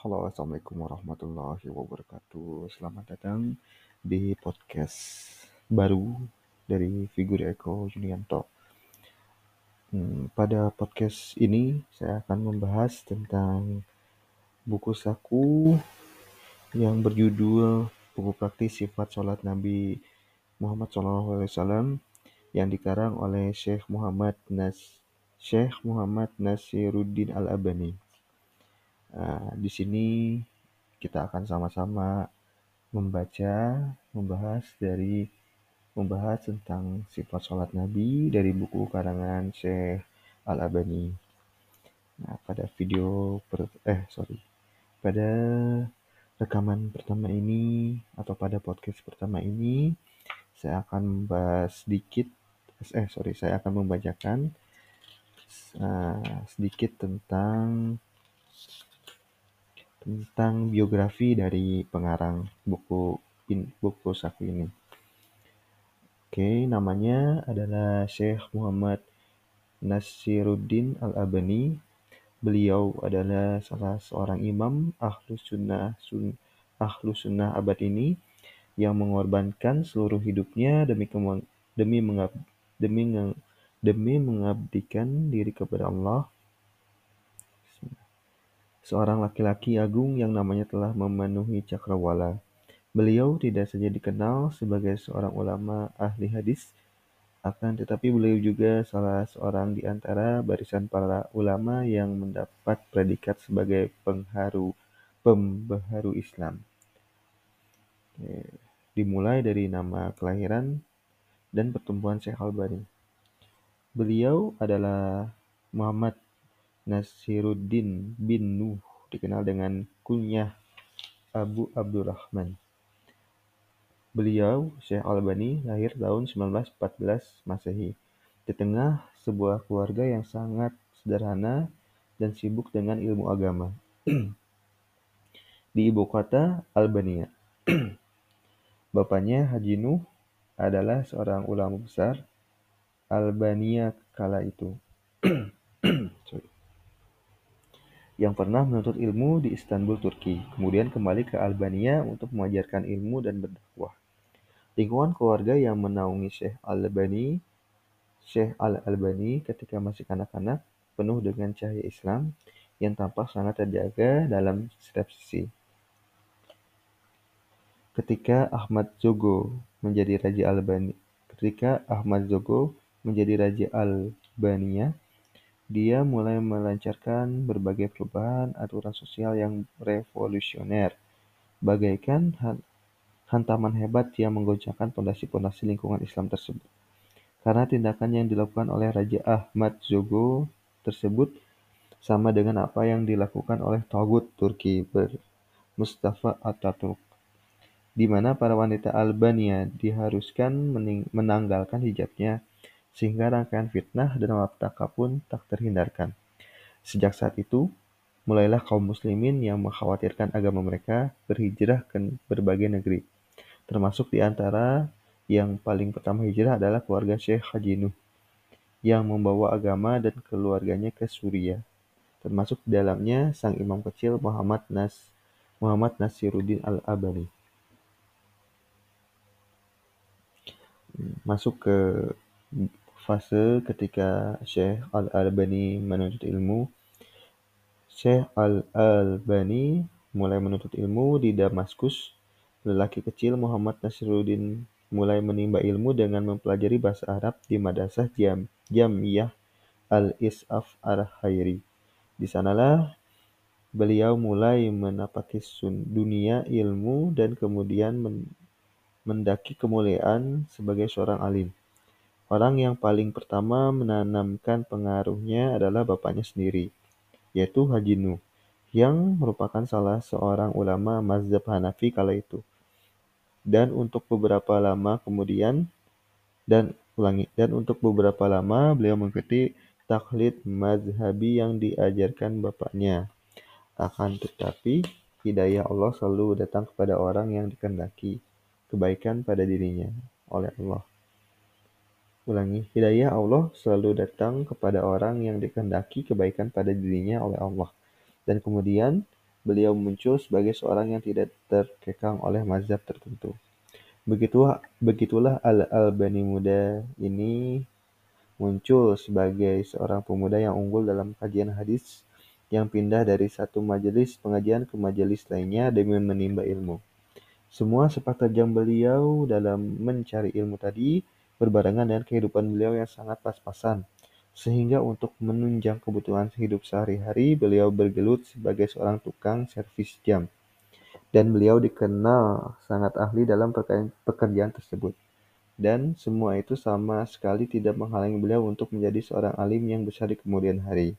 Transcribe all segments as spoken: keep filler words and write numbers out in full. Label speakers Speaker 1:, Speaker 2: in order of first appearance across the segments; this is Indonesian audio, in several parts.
Speaker 1: Halo, assalamualaikum warahmatullahi wabarakatuh. Selamat datang di podcast baru dari Figur Eko Junianto. Hmm, pada podcast ini saya akan membahas tentang buku saku yang berjudul Buku Praktis Sifat Sholat Nabi Muhammad shallallahu alaihi wasallam yang dikarang oleh Syekh Muhammad Nas Syekh Muhammad Nasiruddin Al-Albani. Nah, di sini kita akan sama-sama membaca, membahas dari membahas tentang sifat sholat Nabi dari buku karangan Syekh Al-Albani. Nah, pada video per, eh sorry, pada rekaman pertama ini atau pada podcast pertama ini saya akan membahas sedikit, eh sorry, saya akan membacakan uh, sedikit tentang tentang biografi dari pengarang buku buku saku ini. Oke, namanya adalah Syekh Muhammad Nasiruddin Al-Albani. Beliau adalah salah seorang imam Ahlus Sunnah sun, Ahlus Sunnah abad ini yang mengorbankan seluruh hidupnya demi kemang, demi mengab, demi demi mengabdikan diri kepada Allah. Seorang laki-laki agung yang namanya telah memenuhi cakrawala. Beliau tidak saja dikenal sebagai seorang ulama ahli hadis, akan tetapi beliau juga salah seorang di antara barisan para ulama yang mendapat predikat sebagai pengharu, pembaharu Islam. Oke. Dimulai dari nama kelahiran dan pertumbuhan Syekh Al-Albani. Beliau adalah Muhammad Nasiruddin bin Nuh, dikenal dengan kunyah Abu Abdurrahman. Beliau, Syekh Al-Albani, lahir tahun sembilan belas empat belas Masehi, di tengah sebuah keluarga yang sangat sederhana dan sibuk dengan ilmu agama. Di ibu kota, Albania. Bapaknya, Haji Nuh, adalah seorang ulama besar Albania kala itu. yang pernah menuntut ilmu di Istanbul, Turki, kemudian kembali ke Albania untuk mengajarkan ilmu dan berdakwah. Lingkungan keluarga yang menaungi Syekh Al-Albani, Syekh Al-Albani ketika masih kanak-kanak, penuh dengan cahaya Islam yang tampak sangat terjaga dalam setiap sisi. Ketika Ahmad Zogo menjadi Raja Albania, ketika Ahmad Zogo menjadi Raja Albania, dia mulai melancarkan berbagai perubahan aturan sosial yang revolusioner, bagaikan hantaman hebat yang menggoncangkan pondasi-pondasi lingkungan Islam tersebut. Karena tindakan yang dilakukan oleh Raja Ahmad Zogo tersebut sama dengan apa yang dilakukan oleh Taugut Turki ber Mustafa Atatürk, di mana para wanita Albania diharuskan menanggalkan hijabnya, sehingga rangkaian fitnah dan malapetaka pun tak terhindarkan. Sejak saat itu, mulailah kaum muslimin yang mengkhawatirkan agama mereka berhijrah ke berbagai negeri, termasuk di antara yang paling pertama hijrah adalah keluarga Syekh Haji Nuh, yang membawa agama dan keluarganya ke Suriah, termasuk di dalamnya sang imam kecil Muhammad Nas Muhammad Nasiruddin Al-Albani. Masuk ke fase ketika Syekh Al-Albani menuntut ilmu. Syekh Al-Albani mulai menuntut ilmu di Damaskus. Lelaki kecil Muhammad Nasiruddin mulai menimba ilmu dengan mempelajari bahasa Arab di Madrasah Jam, Jamiyah Al-Is'af Al-Khairi. Di sanalah beliau mulai menapaki dunia ilmu dan kemudian mendaki kemuliaan sebagai seorang alim. Orang yang paling pertama menanamkan pengaruhnya adalah bapaknya sendiri, yaitu Haji Nuh, yang merupakan salah seorang ulama mazhab Hanafi kala itu. Dan untuk beberapa lama kemudian dan ulangi dan untuk beberapa lama beliau mengikuti taklid mazhabi yang diajarkan bapaknya. Akan tetapi hidayah Allah selalu datang kepada orang yang dikehendaki kebaikan pada dirinya oleh Allah. Ulangi, hidayah Allah selalu datang kepada orang yang dikehendaki kebaikan pada dirinya oleh Allah. Dan kemudian beliau muncul sebagai seorang yang tidak terkekang oleh mazhab tertentu. Begitulah, begitulah Al-Albani muda ini muncul sebagai seorang pemuda yang unggul dalam kajian hadis yang pindah dari satu majelis pengajian ke majelis lainnya demi menimba ilmu. Semua sepak terjang beliau dalam mencari ilmu tadi berbarengan dengan kehidupan beliau yang sangat pas-pasan, sehingga untuk menunjang kebutuhan hidup sehari-hari beliau bergelut sebagai seorang tukang servis jam, dan beliau dikenal sangat ahli dalam pekerjaan tersebut. Dan semua itu sama sekali tidak menghalangi beliau untuk menjadi seorang alim yang besar di kemudian hari.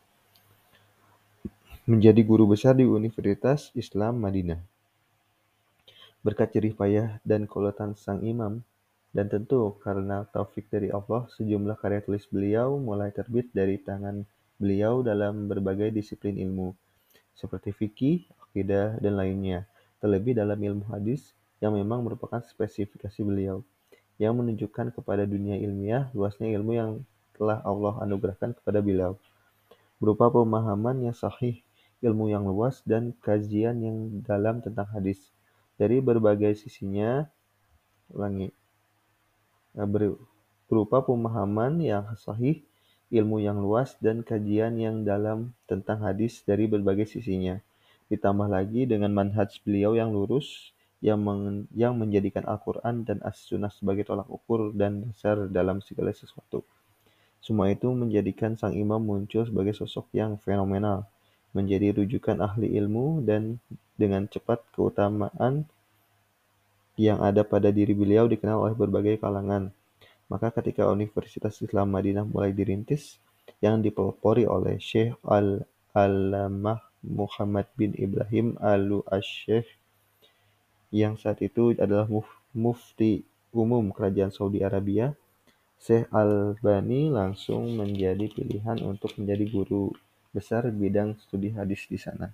Speaker 1: Menjadi guru besar di Universitas Islam Madinah. Berkat jerih payah dan keuletan sang imam, dan tentu karena taufik dari Allah, sejumlah karya tulis beliau mulai terbit dari tangan beliau dalam berbagai disiplin ilmu, seperti fikih, akidah, dan lainnya. Terlebih dalam ilmu hadis, yang memang merupakan spesifikasi beliau, yang menunjukkan kepada dunia ilmiah luasnya ilmu yang telah Allah anugerahkan kepada beliau, berupa pemahaman yang sahih, ilmu yang luas, dan kajian yang dalam tentang hadis. Dari berbagai sisinya, ulangi, berupa pemahaman yang sahih, ilmu yang luas, dan kajian yang dalam tentang hadis dari berbagai sisinya. Ditambah lagi dengan manhaj beliau yang lurus, yang, men- yang menjadikan Al-Quran dan As-Sunnah sebagai tolak ukur dan dasar dalam segala sesuatu. Semua itu menjadikan sang imam muncul sebagai sosok yang fenomenal, menjadi rujukan ahli ilmu, dan dengan cepat keutamaan yang ada pada diri beliau dikenal oleh berbagai kalangan. Maka ketika Universitas Islam Madinah mulai dirintis, yang dipelopori oleh Syekh Al-Allamah Muhammad bin Ibrahim Al-Lu'asyekh, yang saat itu adalah mufti umum kerajaan Saudi Arabia, Syekh Albani langsung menjadi pilihan untuk menjadi guru besar bidang studi hadis di sana.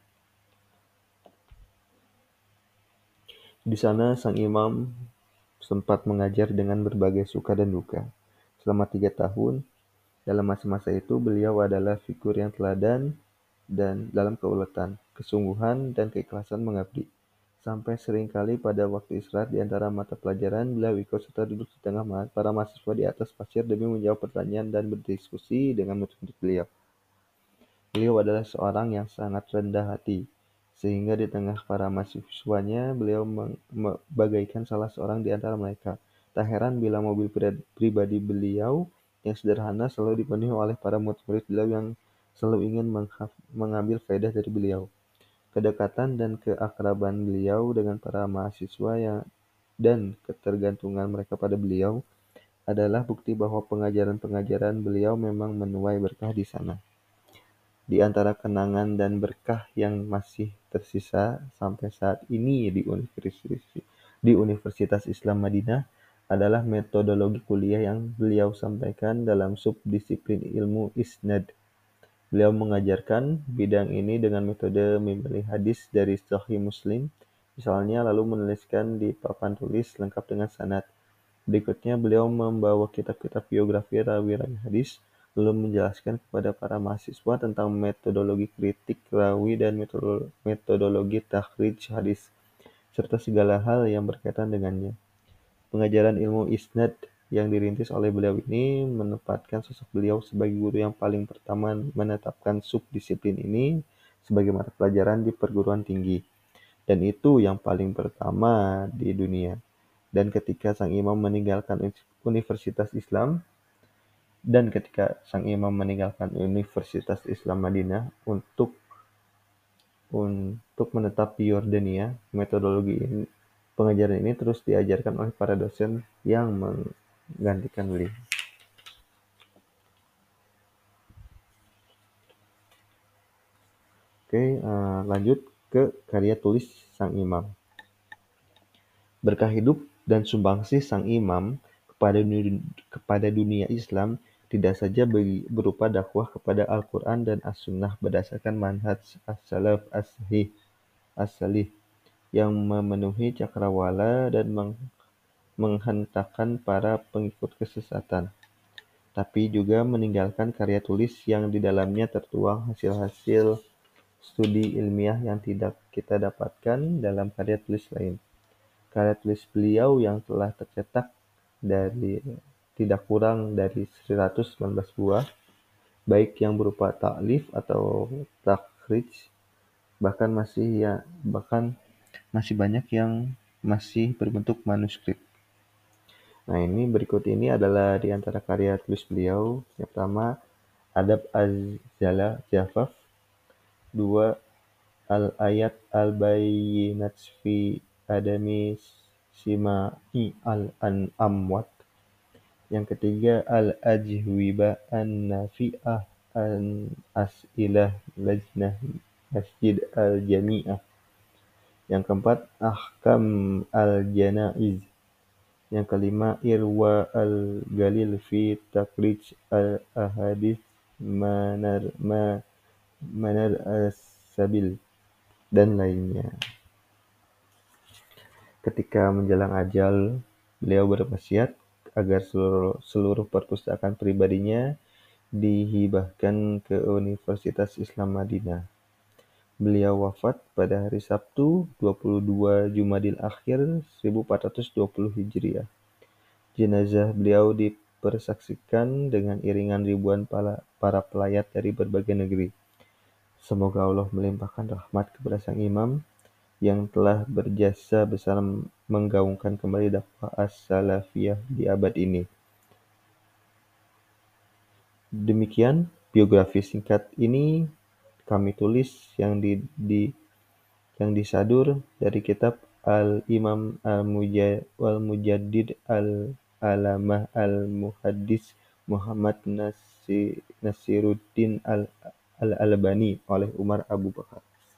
Speaker 1: Di sana sang imam sempat mengajar dengan berbagai suka dan duka. Selama tiga tahun, dalam masa-masa itu beliau adalah figur yang teladan dan dalam keuletan, kesungguhan, dan keikhlasan mengabdi. Sampai seringkali pada waktu istirahat di antara mata pelajaran, beliau ikut serta duduk di tengah para mahasiswa di atas pasir demi menjawab pertanyaan dan berdiskusi dengan murid-murid beliau. Beliau adalah seorang yang sangat rendah hati, sehingga di tengah para mahasiswanya beliau bagaikan salah seorang di antara mereka. Tak heran bila mobil pribadi beliau yang sederhana selalu dipenuhi oleh para murid-murid beliau yang selalu ingin mengambil faedah dari beliau. Kedekatan dan keakraban beliau dengan para mahasiswa yang dan ketergantungan mereka pada beliau adalah bukti bahwa pengajaran-pengajaran beliau memang menuai berkah di sana. Di antara kenangan dan berkah yang masih tersisa sampai saat ini di Universitas, di Universitas Islam Madinah adalah metodologi kuliah yang beliau sampaikan dalam subdisiplin ilmu isnad. Beliau mengajarkan bidang ini dengan metode memilih hadis dari Sahih Muslim, misalnya, lalu menuliskan di papan tulis lengkap dengan sanad. Berikutnya beliau membawa kitab-kitab biografi rawi-rawi hadis, lalu menjelaskan kepada para mahasiswa tentang metodologi kritik rawi dan metodologi takhrij hadis, serta segala hal yang berkaitan dengannya. Pengajaran ilmu isnad yang dirintis oleh beliau ini menempatkan sosok beliau sebagai guru yang paling pertama menetapkan subdisiplin ini sebagai mata pelajaran di perguruan tinggi, dan itu yang paling pertama di dunia. Dan ketika sang imam meninggalkan Universitas Islam dan ketika sang imam meninggalkan Universitas Islam Madinah untuk untuk menetap di Yordania, metodologi ini, pengajaran ini terus diajarkan oleh para dosen yang menggantikan beliau. Oke, uh, lanjut ke karya tulis sang imam. Berkah hidup dan sumbangsih sang imam kepada dunia, kepada dunia Islam tidak saja berupa dakwah kepada Al-Quran dan As-Sunnah berdasarkan manhaj as-salaf as-sahih as-salih yang memenuhi cakrawala dan meng- menghentakkan para pengikut kesesatan, tapi juga meninggalkan karya tulis yang di dalamnya tertuang hasil-hasil studi ilmiah yang tidak kita dapatkan dalam karya tulis lain. Karya tulis beliau yang telah tercetak dari tidak kurang dari seratus sembilan belas buah, baik yang berupa ta'lif atau takhrij, bahkan masih ya bahkan masih banyak yang masih berbentuk manuskrip. Nah, ini berikut ini adalah di antara karya tulis beliau. Yang pertama, Adab Az-Zala Jafaf. Dua, Al-Ayat Al-Bayyinat fi Adami Sima'i Al-Amwat. Yang ketiga, Al-Ajwiba An-Nafi'ah An As'ilah Lajnah Masjid Al-Jami'ah. Yang keempat, Ahkam Al-Janaiz. Yang kelima, Irwa Al-Galil fi Takrij Al-Ahadits Manar Ma, Manar As-Sabil, dan lainnya. Ketika menjelang ajal, beliau berwasiat agar seluruh, seluruh perpustakaan pribadinya dihibahkan ke Universitas Islam Madinah. Beliau wafat pada hari Sabtu dua puluh dua Jumadil Akhir seribu empat ratus dua puluh Hijriah. Jenazah beliau dipersaksikan dengan iringan ribuan para pelayat dari berbagai negeri. Semoga Allah melimpahkan rahmat kepada sang imam yang telah berjasa besar menggaungkan kembali dakwah as-salafiyah di abad ini. Demikian biografi singkat ini kami tulis yang di, di yang disadur dari kitab Al-Imam Al-Mujaddid Al-Alamah Al-Muhaddis Muhammad Nasiruddin Al-Albani oleh Umar Abu Bakar.